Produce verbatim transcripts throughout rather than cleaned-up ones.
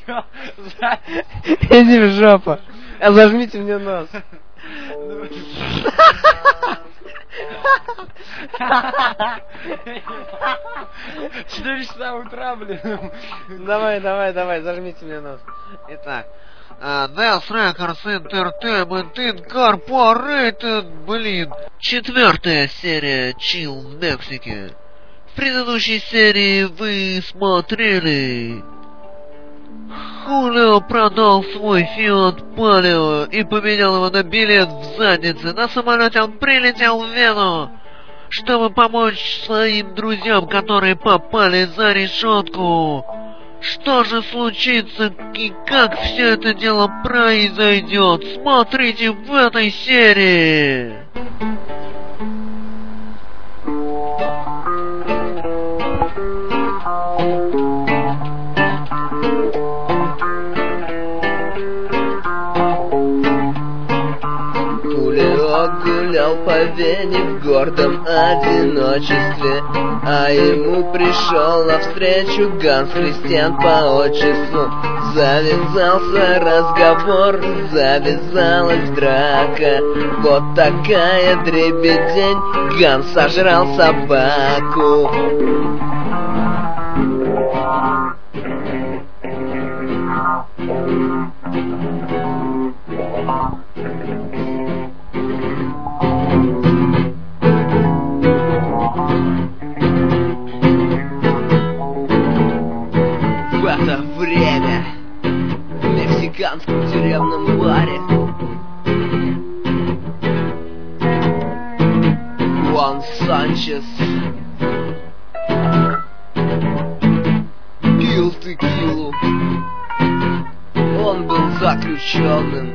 Чё? Иди в жопу. А зажмите мне нос. Четыре часа утра, блин. Давай, давай, давай, зажмите мне нос. Итак, Death Records Entertainment Incorporated, блин. Четвертая серия Chill в Мексике. В предыдущей серии вы смотрели... Хулио продал свой Фиат Палио и поменял его на билет в заднице. На самолете он прилетел в Вену, чтобы помочь своим друзьям, которые попали за решетку. Что же случится и как все это дело произойдет? Смотрите в этой серии. Гулял по Вене в гордом одиночестве, а ему пришел навстречу Ганс Христиан по отчеству. Завязался разговор, завязалась драка. Вот такая дребедень, Ганс сожрал собаку. В это время в мексиканском тюремном баре Хуан Санчес пил текилу. Он был заключенным.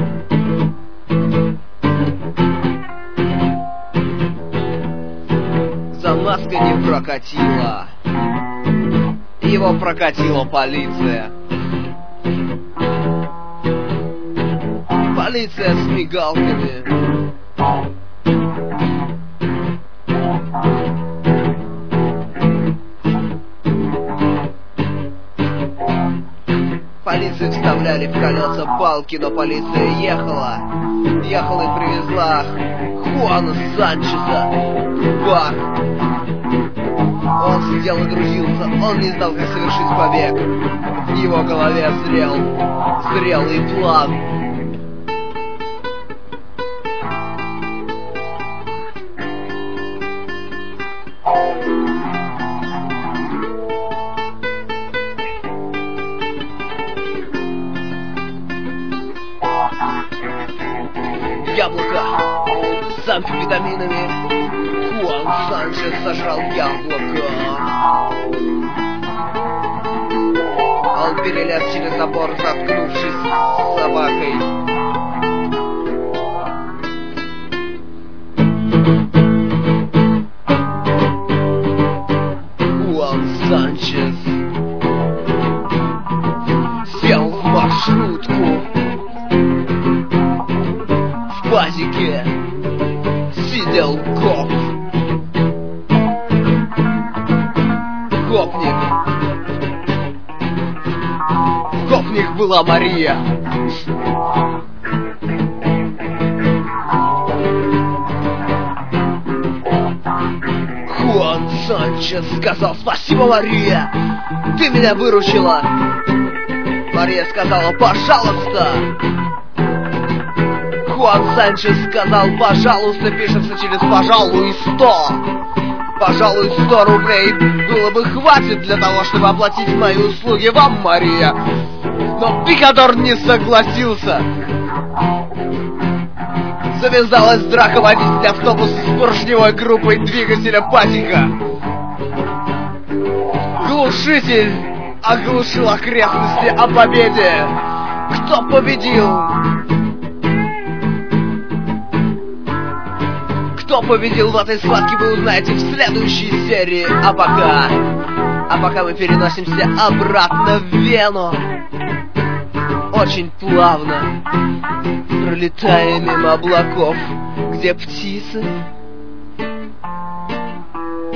Замазка не прокатила. Его прокатила полиция. Полиция с мигалками. Полиции вставляли в колеса палки, но полиция ехала. Ехала и привезла Хуана Санчеса в бар. Он сидел и грузился, он не знал, как совершить побег. В его голове зрел зрелый план. Яблоко с амфетаминами. Хуан Санчес сожрал яблоко. Он перелез через забор, заткнувшись с собакой. Хуан Санчес сел в маршрутку. В пазике сидел коп. Гопник. Гопник была Мария. Хуан Санчес сказал: спасибо, Мария, ты меня выручила. Мария сказала: пожалуйста. Хуан Санчес сказал: пожалуйста, пишется через пожалуй сто. Пожалуй, сто рублей было бы хватит для того, чтобы оплатить мои услуги вам, Мария. Но Пикадор не согласился. Завязалась драка, водитель автобуса с поршневой группой двигателя патика. Глушитель оглушил окрестности о победе. Кто победил? Кто победил в этой схватке, вы узнаете в следующей серии. А пока... А пока мы переносимся обратно в Вену. Очень плавно, пролетая мимо облаков, где птицы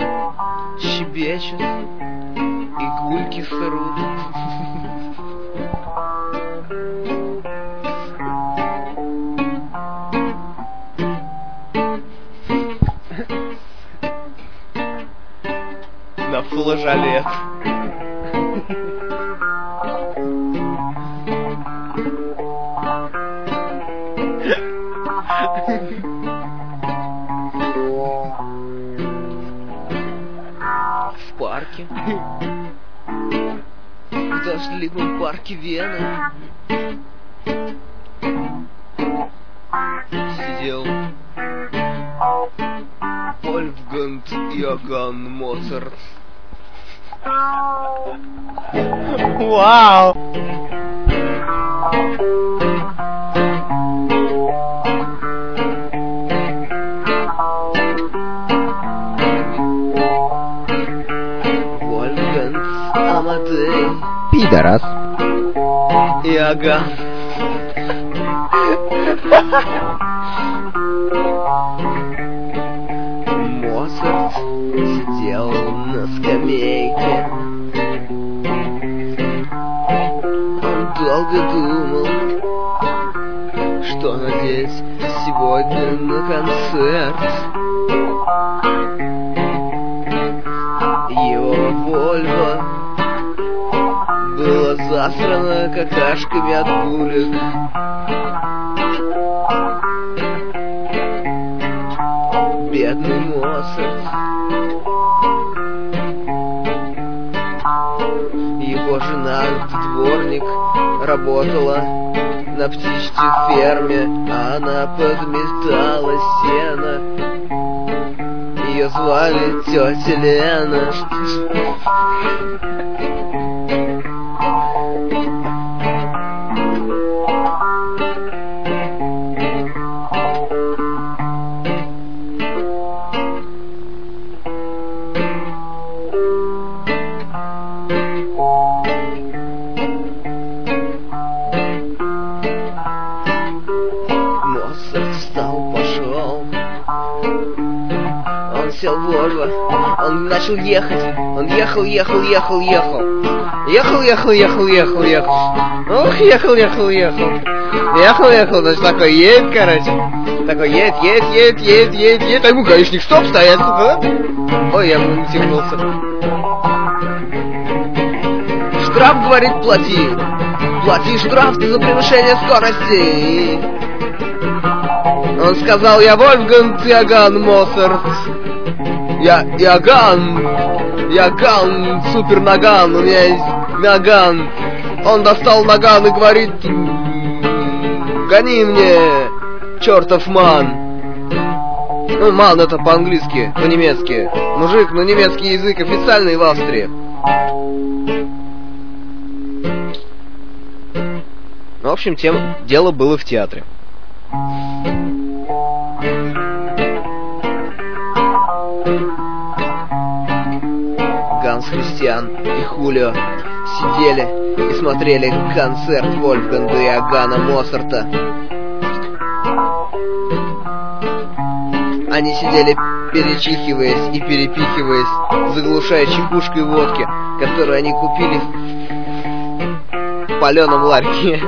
щебечут и гульки срут. на флажолет. В парке. В дождливом парке Вены сидел Вольфганг Иоганн Моцарт. Вау! Вольфганг Амадей Пидорас. Иоганн. Моцарт сидел на скамейке. Он долго думал, что надеть сегодня на концерт. Его Вольво было засрано какашками от булек. Бедный Моцарт. Его жена, дворник, работала на птичьей ферме, а она подметала сено. Ее звали тетя Лена. Моцарт встал, пошел. Он сел в Вольво, он начал ехать. Он ехал, ехал, ехал, ехал. Ехал, ехал, ехал, ехал, ехал. Ох, ехал, ехал, ехал. Ехал, ехал, значит, такой едет, короче. Такой едет, едет, едет, едет, едет, едет. А ему гаишник, стоп, стоять, да? Ой, я мультикнулся. Штраф, говорит, плати. Плати штраф за превышение скорости. Он сказал: я Вольфганг Иоганн Моцарт. Я Иоганн. Иоганн, супер наган. У меня есть наган. Он достал наган и говорит: гони мне, чертов ман. Ну, ман это по-английски, по-немецки. Мужик, но немецкий язык официальный в Австрии. В общем, тем дело было в театре. Ганс Христиан и Хулио сидели и смотрели концерт Вольфганга Иоганна Моцарта. Они сидели, перечихиваясь и перепихиваясь, заглушая чекушкой водки, которую они купили в паленом ларьке.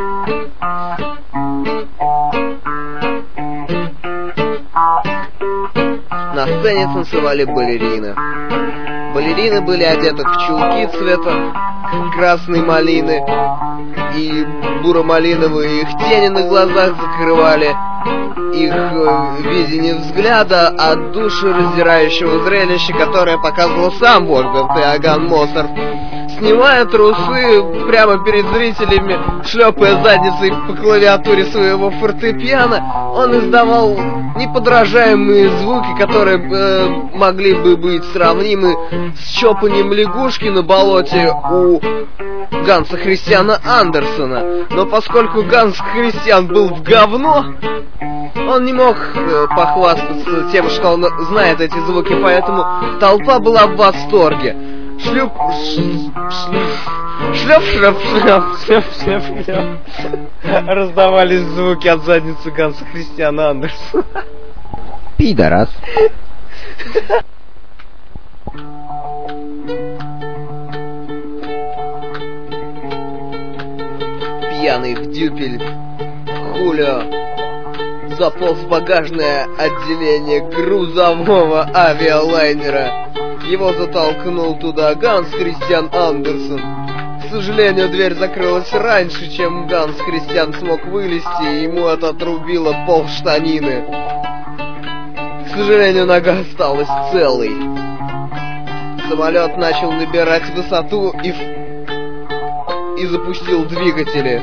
На сцене танцевали балерины. Балерины были одеты в чулки цвета красной малины, и буро-малиновые их тени на глазах закрывали их видение взгляда от душераздирающего зрелища, которое показывал сам Вольфганг Иоганн Моцарт, снимая трусы прямо перед зрителями, шлепая задницей по клавиатуре своего фортепиано. Он издавал неподражаемые звуки, которые э, могли бы быть сравнимы с чопанием лягушки на болоте у Ганса Христиана Андерсона. Но поскольку Ганс Христиан был в говно, он не мог э, похвастаться тем, что он знает эти звуки, поэтому толпа была в восторге. Шлюп... Шлеп, шлеп, шлеп, шлеп, шлеп, шлеп. Раздавались звуки от задницы Ганса Христиана Андерсона. Пидорас. Пьяный в дюпель Хулио заполз в багажное отделение грузового авиалайнера Его затолкнул туда Ганс Христиан Андерсен. К сожалению, дверь закрылась раньше, чем Ганс Христиан смог вылезти, и ему это отрубило полштанины. К сожалению, нога осталась целой. Самолет начал набирать высоту и, в... и запустил двигатели.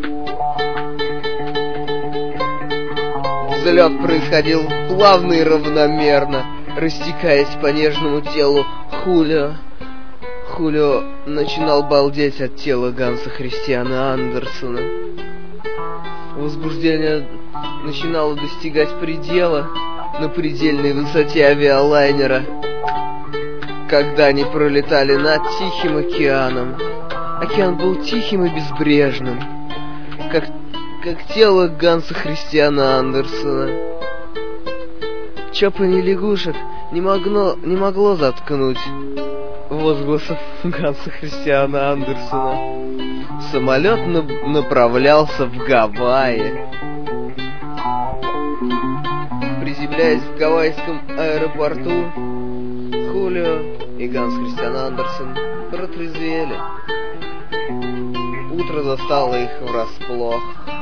Взлет происходил плавно и равномерно, растекаясь по нежному телу Хулио. Хулио начинал балдеть от тела Ганса Христиана Андерсена. Возбуждение начинало достигать предела на предельной высоте авиалайнера, когда они пролетали над Тихим океаном. Океан был тихим и безбрежным, как, как тело Ганса Христиана Андерсена. Чапанье лягушек не могло, не могло заткнуть возгласов Ганса Христиана Андерсена. Самолет на- направлялся в Гавайи. Приземляясь в гавайском аэропорту, Хулио и Ганс Христиан Андерсен протрезвели. Утро застало их врасплох.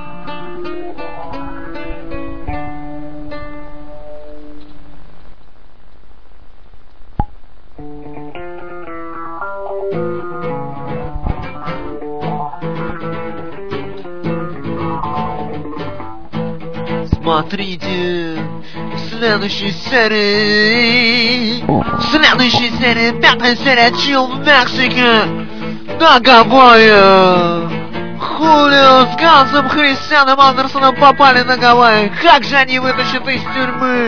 Смотрите, в следующей серии... В следующей серии, пятая серия, Чил в Мексике, на Гавайи. Хулио с Гансом Христианом Андерсоном попали на Гавайи. Как же они вытащат из тюрьмы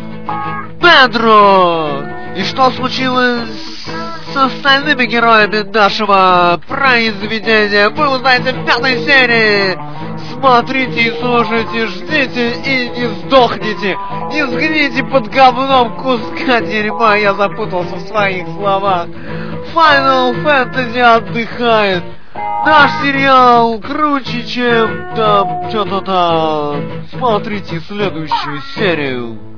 Педро? И что случилось с остальными героями нашего произведения, вы узнаете в пятой серии. Смотрите и слушайте, ждите и не сдохните. Не сгните под говном куска дерьма. Я запутался в своих словах. Final Fantasy отдыхает. Наш сериал круче, чем там что-то там. Смотрите следующую серию.